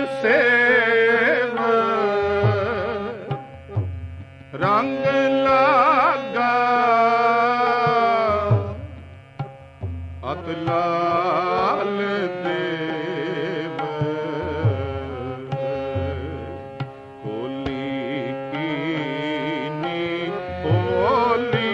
Save रंग लागा अत लाल देव होली कीनी होली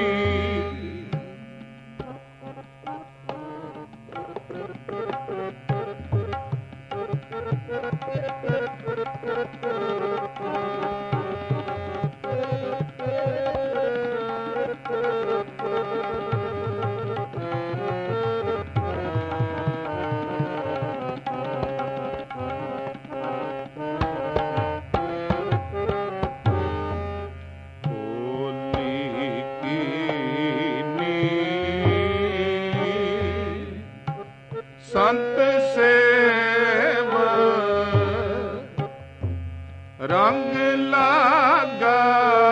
संत सेव रंग लागा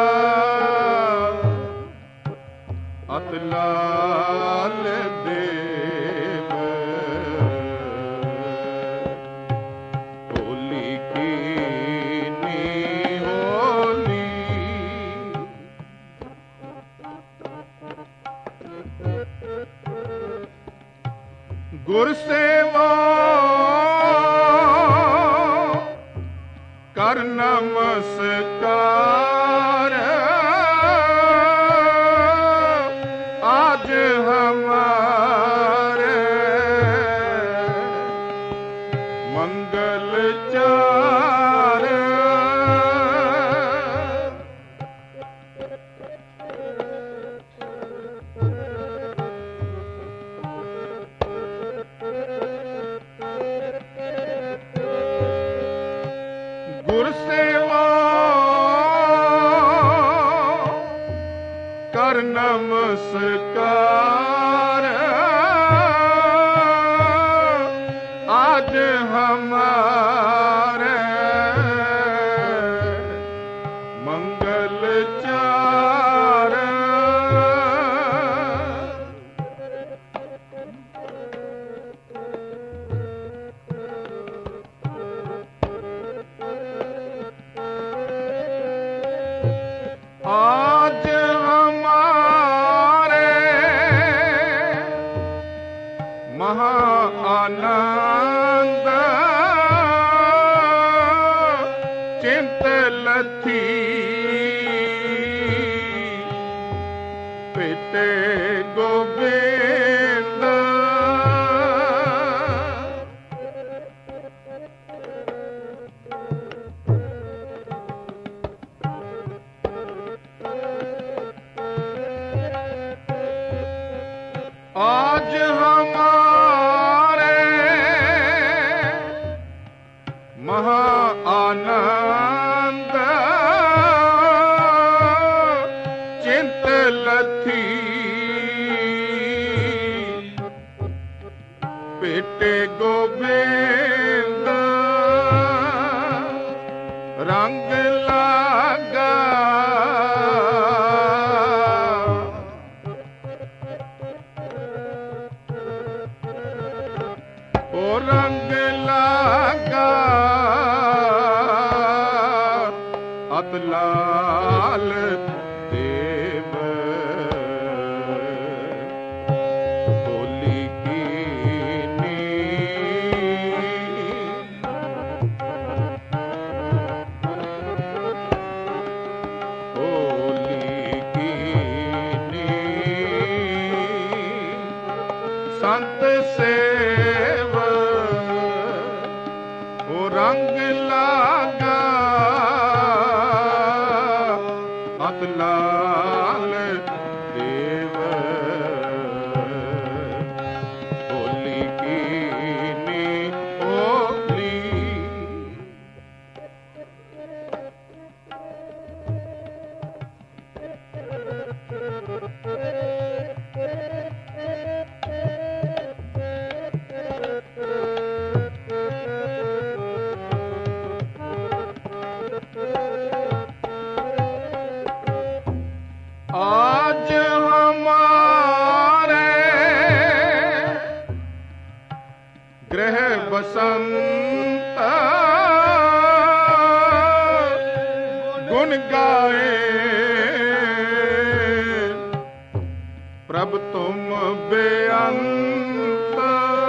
अत लाल देव होली कीनी होली गुर सेवा कर नमस्कार आज हमारे मंगल चार गुर सेवा कर नमस्कार आज हमारे मंगल चार आज हमारे महा आनंद चिंत लथी पिते गोविंद आज हमारे महा आनंद चिंत लथी पेटे गोविंद रंग लागा ओ रंग लागा अत लाल देव होली कीनी होली कीनी संत सेव ओ रंग लागा अत लाल देव होली कीनी होली आज हमारे गृह बसंत ਪ੍ਰਭ ਤੁਮ ਬੇਅੰਤ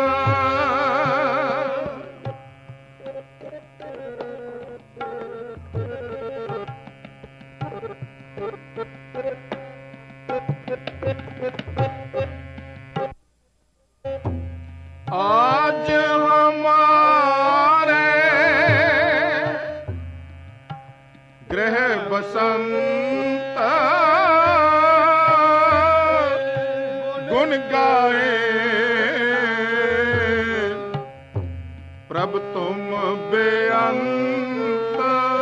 आज हमारे गृह बसंत गुण गाए प्रभ तुम बेअंत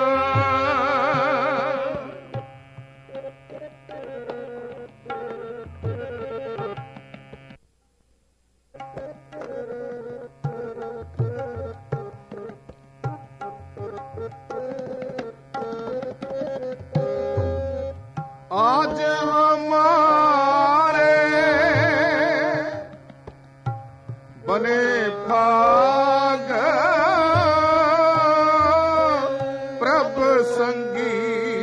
आज हमारे बने भाग प्रभ संगी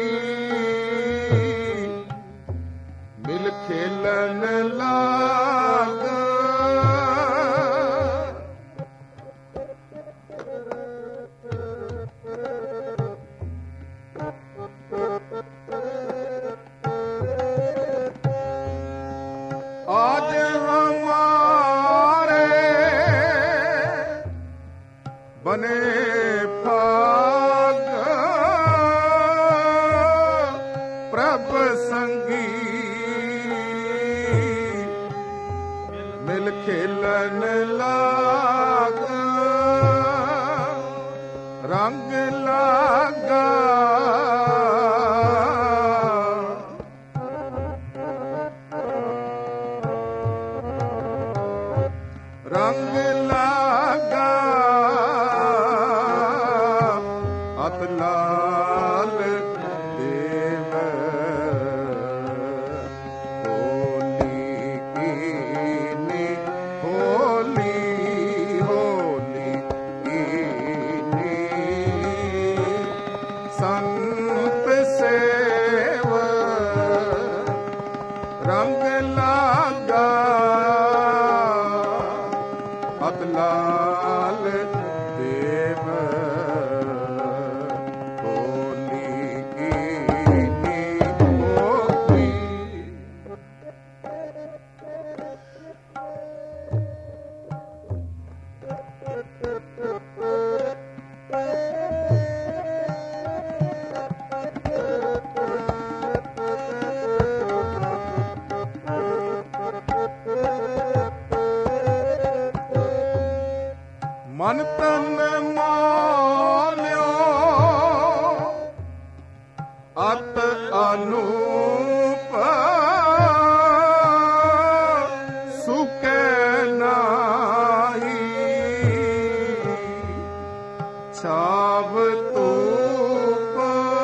मिल खेलन लाग आज हमारे बने भाग प्रभ संगी मिल खेलन लाग रंग लागा रंग लागा अत लाल देव होली कीनी होली होली कीनी संत सेव रंग लागा लाल देव होली कीनी होली मन तन मान्यो अत अनूप सुके नाही छाव तूप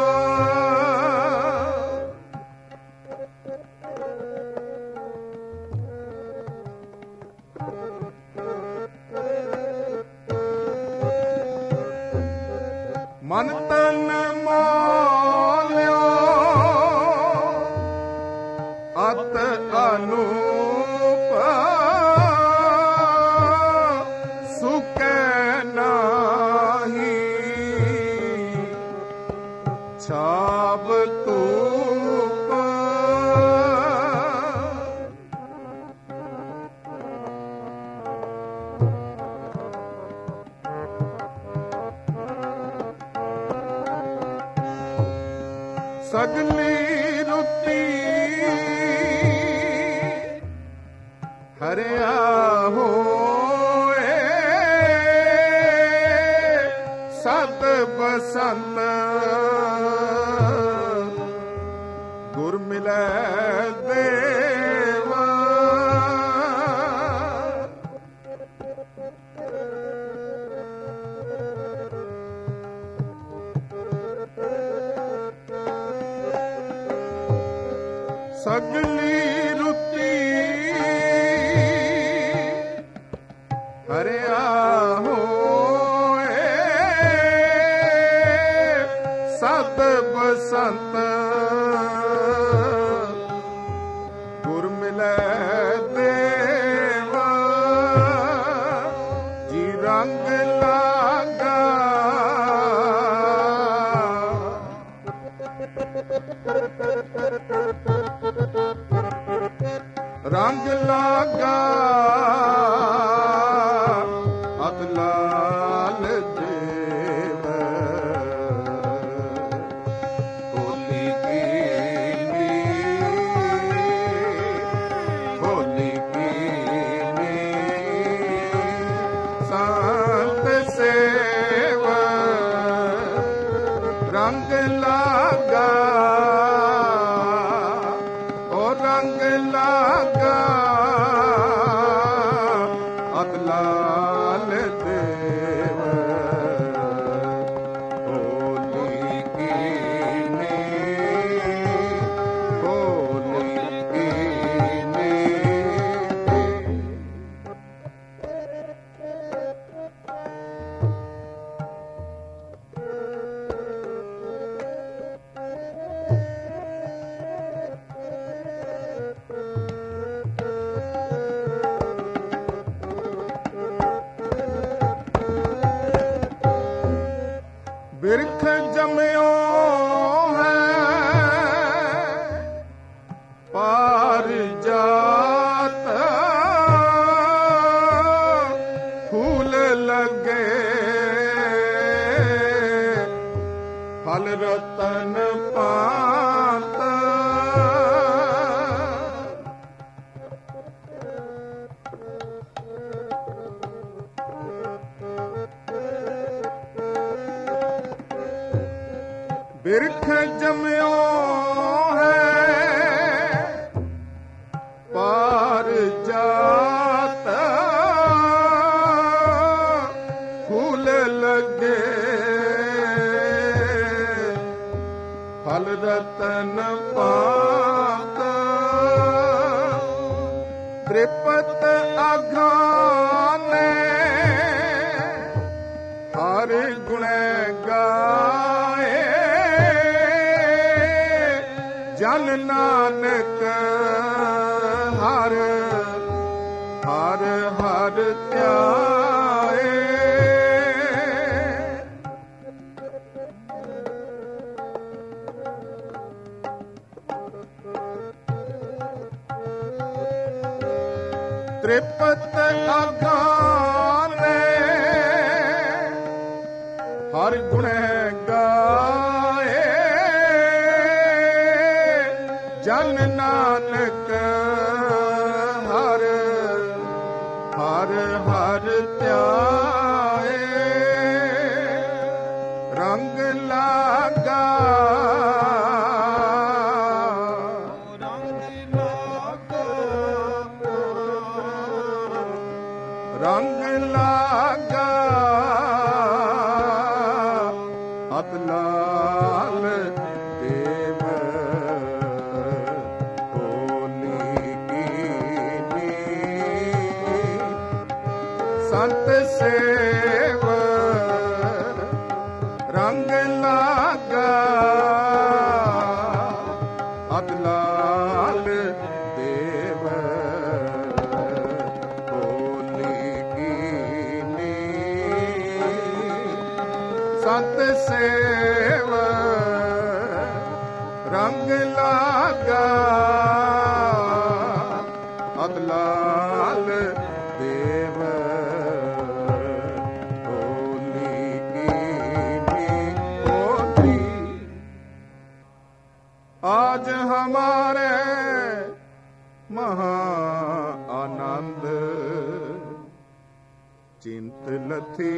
मन तन मान्यो अत अनूप सुके नाही छाव तूप सगली रुती हरिया होए सत बसंत गुर मिलै देवा सगली रुती हरिया होए सत बसंत गुर मिलै ਰੰਗ ਲਾਗਾ ਅਤ ਲਾਲ ਦੇਵ ਹੋਲੀ ਕੀਨੀ ਸੰਤ ਸੇਵ ਰੰਗ ਲਾਗਾ ਰੰਗ ਲਾਗਾ ਅਤ ਲਾਲ ਦੇਵ ਹੋਲੀ ਕੀਨੀ ਬਿਰਖ ਜਮਿਓ ਹੈ ਪਾਰਿਜਾਤ ਫੂਲ ਲੱਗੇ ਫਲ ਰਤਨ ਪਾਤ ਬਿਰਖ ਜਮਿਓ ਹੈ ਪਾਰਿਜਾਤ ਫੂਲ ਲੱਗੇ ਫਲ ਰਤਨ ਪਾਤ ਤ੍ਰਿਪਤ ਅਗਾਨੇ ਹਰ ਗੁਣੈ ਗਾਏ ਜਨ ਨਾਨਕ ਹਰ ਹਰ ਹਰ ਧਿਆਏ ਤ੍ਰਿਪਤ ਅਗਾਨੇ ਹਰ ਗੁਣੈ ਗਾਏ ਜਨ ਨਾਨਕ ਹਰ ਹਰ ਹਰ ਧਿਆਏ ਰੰਗ ਲਾਗਾ ਰੰਗ ਲਾਗਾ ਅਤ ਲਾਲ ਦੇਵ ਹੋਲੀ ਕੀਨੀ ਸੰਤ ਸੇਵ ਰੰਗ ਲਾਗਾ ਅਤ ਲਾਲ ਦੇਵ ਸੰਤ ਸੇਵ ਰੰਗ ਲਾਗਾ ਅਤ ਲਾਲ ਦੇਵ ਹੋਲੀ ਕੀਨੀ ਹੋਲੀ आज हमारे महा आनंद चिंत लथी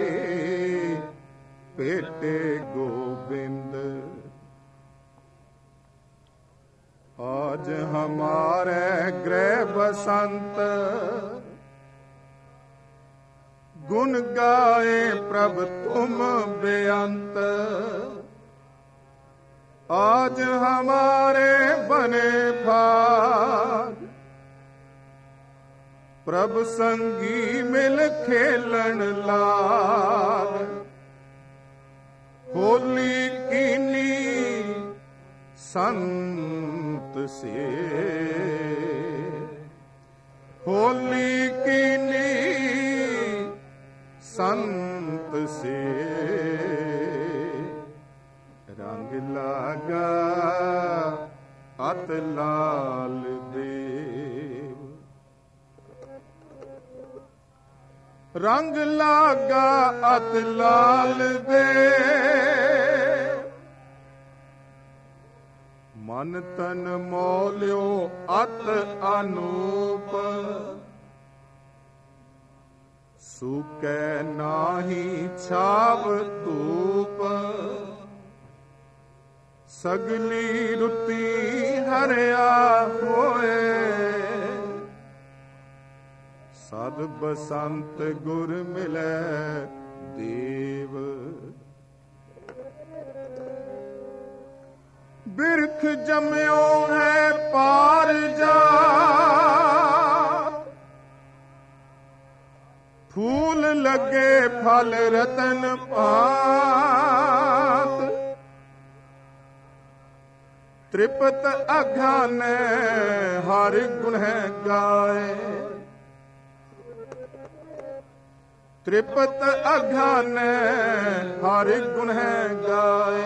पेटे गोविंद आज हमारे गृह बसंत गुण गाए प्रभ तुम बेअंत आज हमारे बने भाग प्रभ संगी मिल खेलन लाग होली कीनी संत से होली कीनी संत से रंग लागा अत लाल दे ਰੰਗ ਲਾਗਾ ਅਤ ਲਾਲ ਦੇ, ਮਨ ਤਨ ਮੋਲਿਓ ਅਤ ਅਨੂਪ, ਸੂਕੈ ਨਾਹੀ ਛਾਵ ਧੂਪ, ਸਗਲੀ ਰੁੱਤੀ ਹਰਿਆ ਹੋਏ, ਸਦ ਬਸੰਤ ਗੁਰ ਮਿਲੈ ਦੇਵ। ਬਿਰਖ ਜਮਿਓ ਹੈ ਪਾਰ ਜਾ, ਫੂਲ ਲੱਗੇ ਫਲ ਰਤਨ ਭਾਤ, ਤ੍ਰਿਪਤ ਅਘਾਨੈ ਹਰ ਗੁਣੈ ਗਾਏ, ਤ੍ਰਿਪਤ ਅਘਾਨੈ ਹਰ ਗੁਣੈ ਗਾਏ,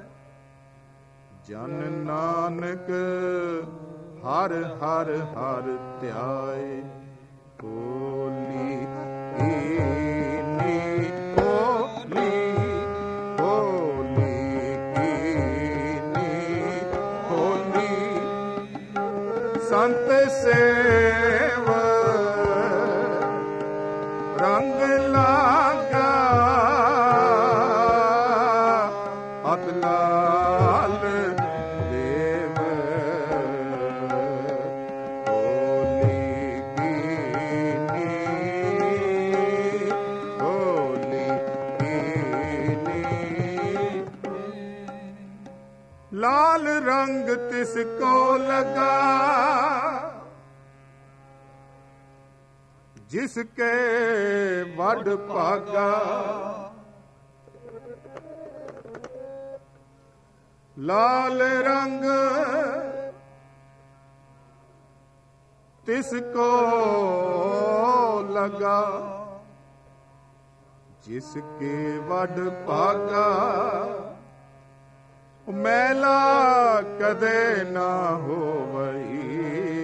ਜਨ ਨਾਨਕ ਹਰ ਹਰ ਹਰ ਧਿਆਏ। ਹੋਲੀ ਕੀਨੀ ਹੋਲੀ, ਹੋਲੀ ਕੀਨੀ ਹੋਲੀ, ਸੰਤ ਸੇਵ ਰੰਗ ਲਾਗਾ ਅਤ ਲਾਲ ਦੇਵ। ਹੋਲੀ ਕੀਨੀ ਹੋਲੀ ਕੀਨੀ, ਲਾਲ ਰੰਗ ਤਿਸ ਕੋ ਲਗਾ, ਜਿਸ ਕੇ ਵੱਡ ਭਾਗਾ, ਲਾਲ ਰੰਗ ਤਿਸ ਕੋ ਲਗਾ, ਜਿਸ ਕੇ ਵੱਡ ਭਾਗਾ, ਮੈਲਾ ਕਦੇ ਨਾ ਹੋਵਈ,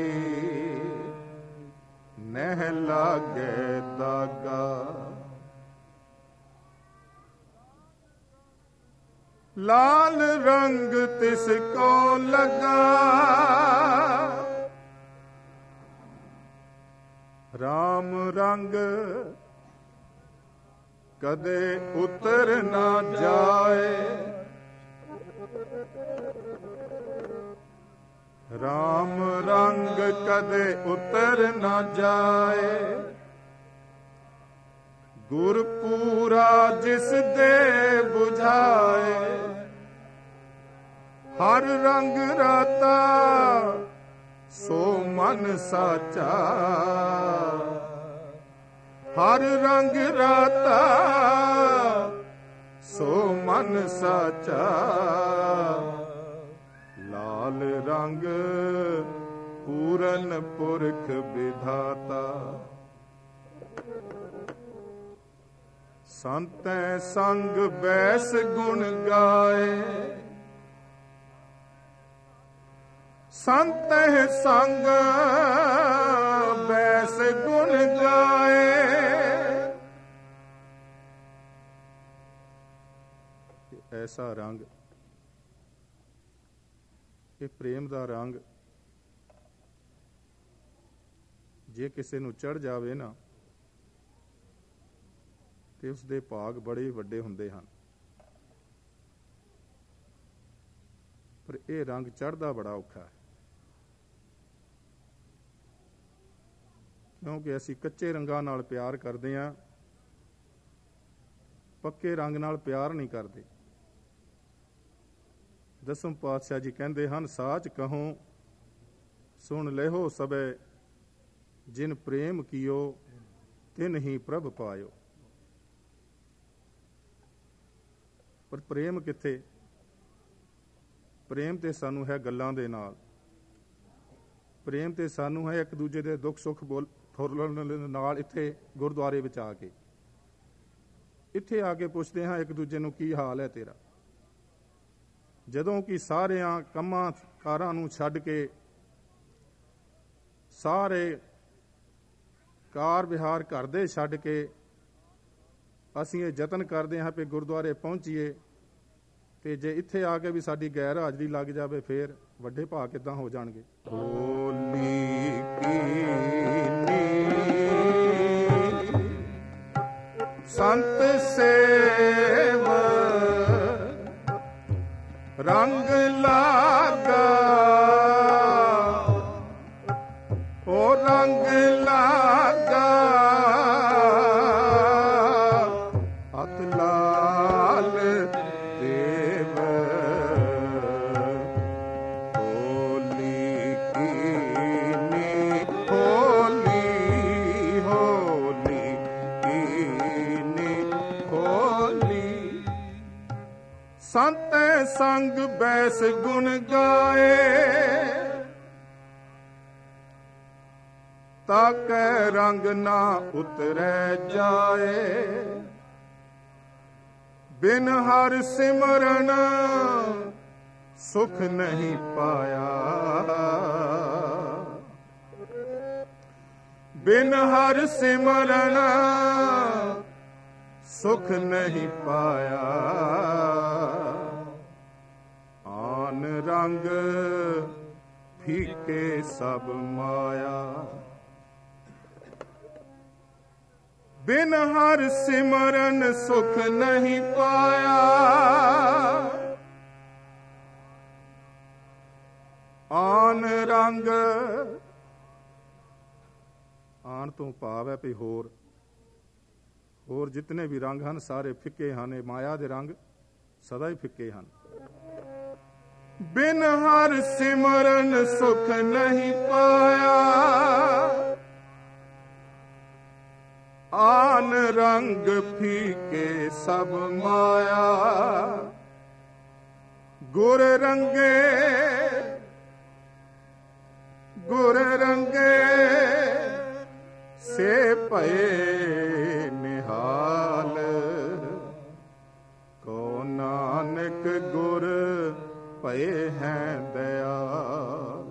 ਨਹਿ ਲਾਗੇ ਦਾਗਾ। ਲਾਲ ਰੰਗ ਤਿਸ ਕੋ ਲਗਾ, ਰਾਮ ਰੰਗ ਕਦੇ ਉਤਰ ਨਾ ਜਾਏ, ਰਾਮ ਰੰਗ ਕਦੇ ਉਤਰ ਨਾ ਜਾਏ, ਗੁਰ ਪੂਰਾ ਜਿਸ ਦੇ ਬੁਝਾਏ, ਹਰ ਰੰਗ ਰਾਤਾ ਸੋ ਮਨ ਸਾਚਾ, ਹਰ ਰੰਗ ਰਾਤਾ ਸੋ ਮਨ ਸਾਚਾ, ਲਾਲ ਰੰਗ ਪੂਰਨ ਪੁਰਖ ਵਿਧਾਤਾ, ਸੰਤੈ ਸੰਗ ਬੈਸ ਗੁਣ ਗਾਏ, ਸੰਤੈ ਸੰਗ ਬੈਸ ਗੁਣ ਗਾਏ। ਐਸਾ ਰੰਗ, ਇਹ ਪ੍ਰੇਮ ਦਾ ਰੰਗ ਜੇ ਕਿਸੇ ਨੂੰ ਚੜ੍ਹ ਜਾਵੇ ਨਾ ਤੇ ਉਸ ਦੇ ਭਾਗ ਬੜੇ ਵੱਡੇ ਹੁੰਦੇ ਹਨ, ਪਰ ਇਹ ਰੰਗ ਚੜ੍ਹਦਾ ਬੜਾ ਔਖਾ ਹੈ, ਕਿਉਂਕਿ ਅਸੀਂ ਕੱਚੇ ਰੰਗਾਂ ਨਾਲ ਪਿਆਰ ਕਰਦੇ ਹਾਂ, ਪੱਕੇ ਰੰਗ ਨਾਲ ਪਿਆਰ ਨਹੀਂ ਕਰਦੇ। ਦਸਮ ਪਾਤਸ਼ਾਹ ਜੀ ਕਹਿੰਦੇ ਹਨ, ਸਾਚ ਕਹੋ ਸੁਣ ਲੈਹੋ ਸਭੇ, ਜਿਨ ਪ੍ਰੇਮ ਕੀਓ ਤਿਨ ਹੀ ਪ੍ਰਭ ਪਾਇਓ। ਪਰ ਪ੍ਰੇਮ ਕਿੱਥੇ? ਪ੍ਰੇਮ ਤੇ ਸਾਨੂੰ ਹੈ ਗੱਲਾਂ ਦੇ ਨਾਲ, ਪ੍ਰੇਮ ਤੇ ਸਾਨੂੰ ਹੈ ਇੱਕ ਦੂਜੇ ਦੇ ਦੁੱਖ ਸੁੱਖ ਫੁਰਲਣ ਨਾਲ। ਇੱਥੇ ਗੁਰਦੁਆਰੇ ਵਿੱਚ ਆ ਕੇ, ਇੱਥੇ ਆ ਕੇ ਪੁੱਛਦੇ ਹਾਂ ਇੱਕ ਦੂਜੇ ਨੂੰ, ਕੀ ਹਾਲ ਹੈ ਤੇਰਾ? ਜਦੋਂ ਕਿ ਸਾਰਿਆਂ ਕੰਮਾਂ ਕਾਰਾਂ ਨੂੰ ਛੱਡ ਕੇ, ਸਾਰੇ ਕਾਰ ਵਿਹਾਰ ਘਰ ਦੇ ਛੱਡ ਕੇ ਅਸੀਂ ਇਹ ਯਤਨ ਕਰਦੇ ਹਾਂ ਕਿ ਗੁਰਦੁਆਰੇ ਪਹੁੰਚੀਏ, ਤੇ ਜੇ ਇੱਥੇ ਆ ਕੇ ਵੀ ਸਾਡੀ ਗੈਰ ਹਾਜ਼ਰੀ ਲੱਗ ਜਾਵੇ ਫਿਰ ਵੱਡੇ ਭਾਅ ਕਿੱਦਾਂ ਹੋ ਜਾਣਗੇ। ਹੋਲੀ ਸੰਤ ਸੇਵ ਰੰਗ ਲਾਗਾ, ਉਹ ਰੰਗ ਲਾਗਾ ਹੱਥ ਲਾਲ ਦੇਵ। ਹੋਲੀ ਕੀਨੀ ਹੋਲੀ ਹੋਲੀ ਕੀਨੀ ਹੋਲੀ। ਸੰਤ ਸੰਗ ਬੈਸ ਗੁਣ ਗਾਏ, ਤਾਕੈ ਰੰਗ ਨਾ ਉਤਰੈ ਜਾਏ। ਬਿਨ ਹਰ ਸਿਮਰਨ ਸੁਖ ਨਹੀਂ ਪਾਇਆ, ਬਿਨ ਹਰ ਸਿਮਰਨ ਸੁਖ ਨਹੀਂ ਪਾਇਆ। ਆਨ ਰੰਗ ਫੀਕੇ ਸਭ ਮਾਇਆ, ਬਿਨ ਹਰ ਸਿਮਰਨ ਸੁਖ ਨਹੀਂ ਪਾਇਆ। ਆਨ ਰੰਗ, ਆਨ ਤੋਂ ਭਾਵ ਹੈ ਵੀ ਹੋਰ ਜਿਤਨੇ ਵੀ ਰੰਗ ਹਨ ਸਾਰੇ ਫਿੱਕੇ ਹਨ। ਇਹ ਮਾਇਆ ਦੇ ਰੰਗ ਸਦਾ ਹੀ ਫਿੱਕੇ ਹਨ। ਬਿਨ ਹਰ ਸਿਮਰਨ ਸੁਖ ਨਹੀਂ ਪਾਇਆ, ਆਨ ਰੰਗ ਫੀਕੇ ਸਭ ਮਾਇਆ। ਗੁਰ ਰੰਗੇ ਸੇ ਭਏ ਨਿਹਾਲ, ਕੋ ਨਾਨਕ ਗੁਰ ਭਏ ਹੈ ਦਇਆਲ।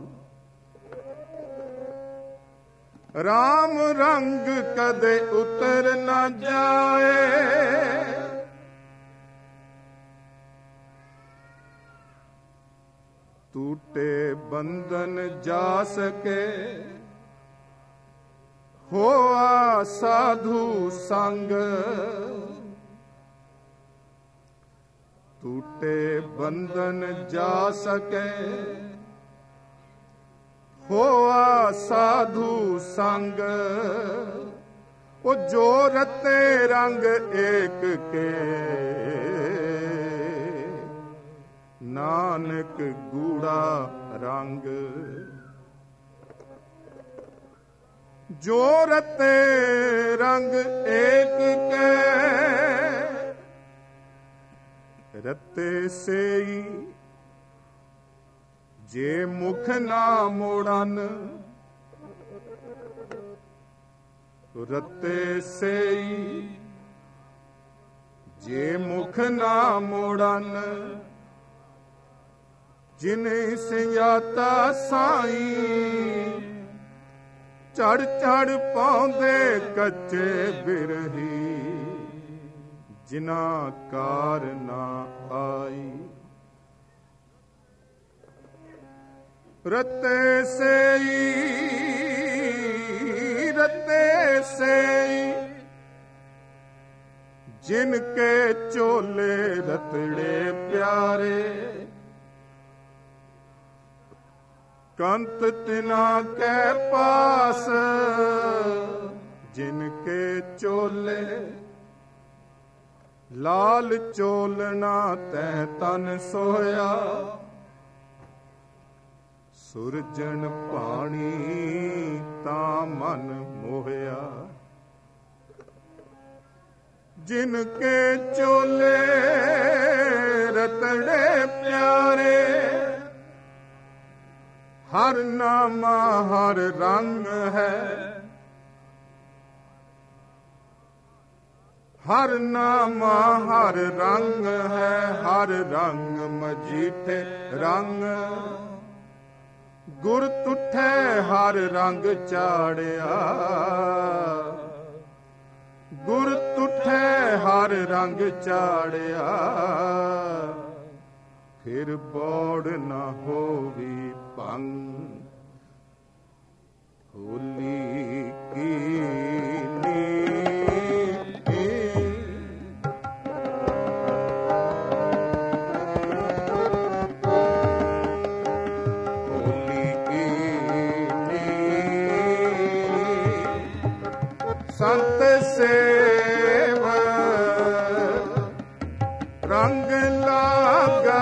ਰਾਮ ਰੰਗ ਕਦੇ ਉਤਰ ਨਾ ਜਾਏ, ਟੂਟੇ ਬੰਧਨ ਜਾ ਸਕੇ। ਹੋਆ ਸਾਧੂ ਸੰਗ, ਟੂਟੇ ਬੰਧਨ ਜਾ ਸਕੇ। ਹੋਆ ਸਾਧੂ ਸੰਗ, ਉਹ ਜੋ ਰਤੇ ਰੰਗ ਏਕ ਕੇ। ਨਾਨਕ ਗੂੜਾ ਰੰਗ, ਜੋ ਰਤੇ ਰੰਗ ਏਕ ਕੇ। ਰਤੇ ਸੇਈ ਜੇ ਮੁਖ ਨਾ ਮੋੜਨ, ਰਤੇ ਸੇਈ ਜੇ ਮੁਖ ਨਾ ਮੋੜਨ। ਜਿਨੇ ਸਿਆਤਾ ਸਾਈਂ ਚੜ ਚੜ ਪਾਉਂਦੇ ਕੱਚੇ ਬਿਰਹੀ। ਜਿਨਾ ਕਾਰ ਨਾ ਆਈ, ਰਤੇ ਸੇਈ ਜਿਨ ਕੇ ਚੋਲੇ ਰਤੜੇ ਪਿਆਰੇ। ਕੰਤ ਤਿਨਾ ਕੈ ਪਾਸ ਜਿਨ ਕੇ ਚੋਲੇ। ਲਾਲ ਚੋਲਣਾ ਤੈ ਤਨ ਸੋਇਆ, ਸੁਰਜਣ ਪਾਣੀ ਤਾਂ ਮਨ ਮੋਹਿਆ। ਜਿਨ ਕੇ ਚੋਲੇ ਰਤੜੇ ਪਿਆਰੇ। ਹਰ ਨਾਮਾ ਹਰ ਰੰਗ ਹੈ, ਹਰ ਨਾਮਾ ਹਰ ਰੰਗ ਹੈ। ਹਰ ਰੰਗ ਮਜੀਠੇ ਰੰਗ, ਗੁਰ ਤੁਠੇ ਹਰ ਰੰਗ ਚਾੜਿਆ। ਗੁਰ ਤੁਠੇ ਹਰ ਰੰਗ ਚਾੜਿਆ, ਫਿਰ ਬੋੜ ਨਾ ਹੋਵੀ ਭੰਗ। ਹੋਲੀ ਕੀ ਸੰਤ ਸੇਵ ਰੰਗ ਲਾਗਾ,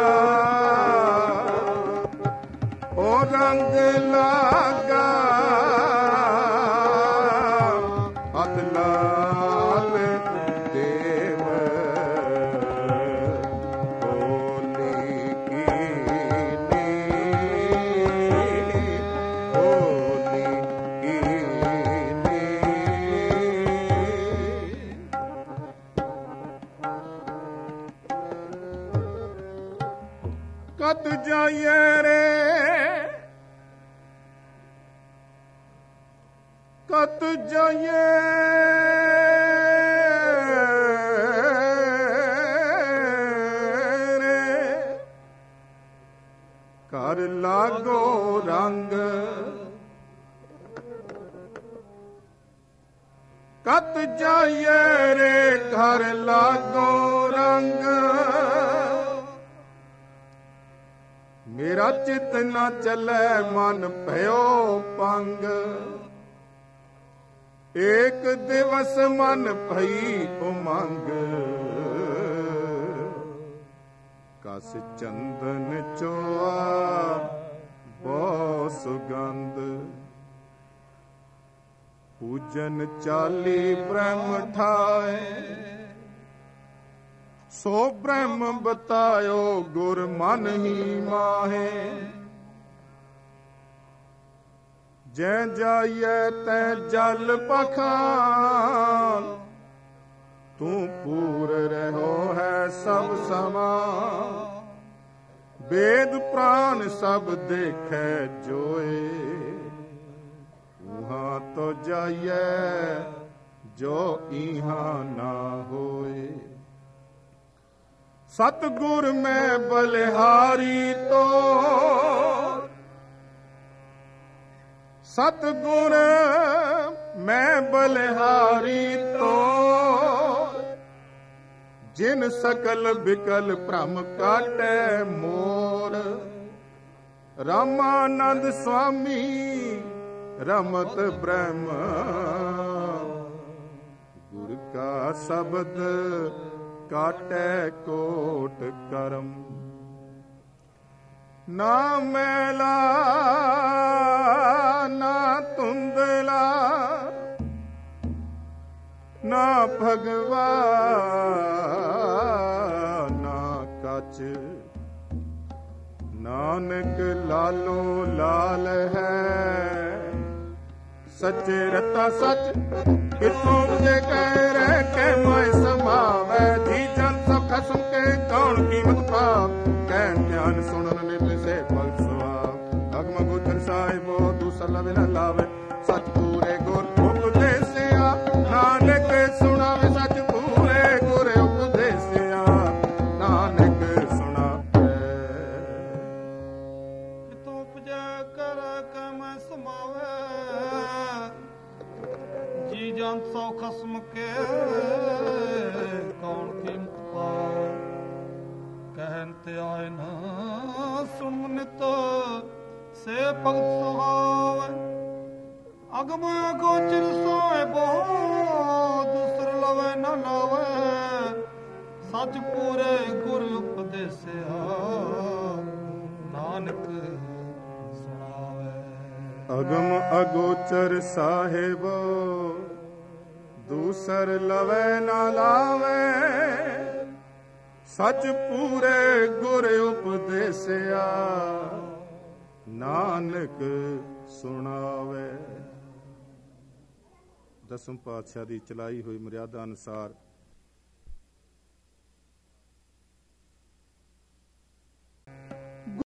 ਉਹ ਰੰਗ ਲਾਗਾ ਅਤ ਲਾਲ ਦੇਵ। ਹੋਲੀ ਕੀ ਹੋਲੀ ਕੀ ਕਤ ਜਾਈਏ ਰੇ, ਕਤ ਜਾਈਏ ਰੇ, ਘਰ ਲਾਗੋ ਰੰਗ। ਕਤ ਜਾਈਏ ਰੇ, ਘਰ ਲਾਗੋ ਰੰਗ। ਮੇਰਾ ਚਿਤ ਨਾ ਚੱਲੇ, ਮਨ ਭਇਓ ਪੰਗ। ਏਕ ਦਿਵਸ ਮਨ ਭਈ ਉਮੰਗ, ਕਸ ਚੰਦਨ ਚੋਆ ਬਹੁ ਸੁਗੰਧ। ਪੂਜਨ ਚਾਲੀ ਬ੍ਰਹਮ ਠਾਏ, ਸੋ ਬ੍ਰਹਮ ਬਤਾਇਓ ਗੁਰ ਮਨ ਹੀ ਮਾਹੇ। ਜੈ ਜਾਈਏ ਤੈ ਜਲ ਪਖਾਨ, ਤੂੰ ਪੂਰ ਰਹੋ ਹੈ ਸਭ ਸਮਾਂ। ਵੇਦ ਪ੍ਰਾਨ ਸਭ ਦੇਖੈ ਜੋਏ, ਉਹਾਂ ਤੋ ਜਾਈਏ ਜੋ ਇਹਾਂ ਨਾ ਹੋਏ। ਸਤਿਗੁਰ ਮੈਂ ਬਲਿਹਾਰੀ ਤੋ, ਸਤਿਗੁਰ ਮੈਂ ਬਲਿਹਾਰੀ ਤੋ। ਜਿਨ ਸਕਲ ਬਿਕਲ ਭ੍ਰਮ ਕਾਟੈ ਮੋਰ। ਰਾਮਾਨੰਦ ਸੁਆਮੀ ਰਮਤ ਬ੍ਰਹਮ, ਗੁਰ ਕਾ ਸ਼ਬਦ ਕਾਟੈ ਕੋਟ ਕਰਮ। ਨਾ ਮੈਲਾ ਨਾ ਧੁੰਦਲਾ, ਨਾ ਭਗਵਾ ਨਾ ਕੱਚ। ਨਾਨਕ ਲਾਲੋ ਲਾਲ ਹੈ, ਸੱਚੇ ਰਤਾ ਸੱਚ। ਕਿਥੋਂ ਜੇ ਕਹਿ ਰਹਿ ਕੇ ਮੈਂ ਸਮਾਵੈ। ਜੀ ਜਨ ਸਭ ਖਸਮ ਕੇ ਕੌਣ ਕੀਮਤ ਪਾਵ। ਕਹਿਣ ਧਿਆਨ ਸੁਣਨ ਨਿਤ ਸੇ ਭਗਤ ਸੁਆਵ। ਅਗਮ ਗੁਜਰ ਸਾਹਿਬੋ ਦੂਸਰ ਲਵੇ ਨ ਲਾਵੇ। ਸੱਚ ਪੂਰੇ ਗੁਰ ਉਪਦੇਸਿਆ, ਨਾਨਕ ਸੁਣਾਵੇ ਸੱਚ ਪੂਰੇ ਗੁਰ ਉਪਦੇਸਿਆ। ਨਾਨਕ ਸੁਣਾਵੇ। ਕਿਤੋਂ ਉਪਜੈ ਕਰ ਕਮ ਸਮਾਵੈ। ਜੀ ਜਨ ਸੌ ਖਸਮ ਕੇ ਕੌਣ ਕੀਮਤ ਪਾਵੇ। ਕਹਿਨ ਤੇ ਆਏ ਨਾ ਸੁਣ ਨਿਤ ਸੇ ਭਗਤ ਸੁਹਾਵੈ। ਅਗਮ ਗੋਚਰ ਸੋਏ ਬਹੁ ਦੂਸਰ ਲਵੇ ਨ ਲਾਵੇ। ਸੱਚ ਪੂਰੇ ਗੁਰ ਉਪਦੇਸਿਆ, ਨਾਨਕ ਸੁਣਾਵੇ। ਅਗਮ ਅਗੋਚਰ ਸਾਹਿਬ ਦੂਸਰ ਲਵੇ ਨ ਲਾਵੇ। ਸੱਚ ਪੂਰੇ ਗੁਰ ਉਪਦੇਸਿਆ, ਨਾਨਕ ਸੁਣਾਵੇ। ਦਸਮ ਪਾਤਸ਼ਾਹ ਦੀ ਚਲਾਈ ਹੋਈ ਮਰਿਆਦਾ ਅਨੁਸਾਰ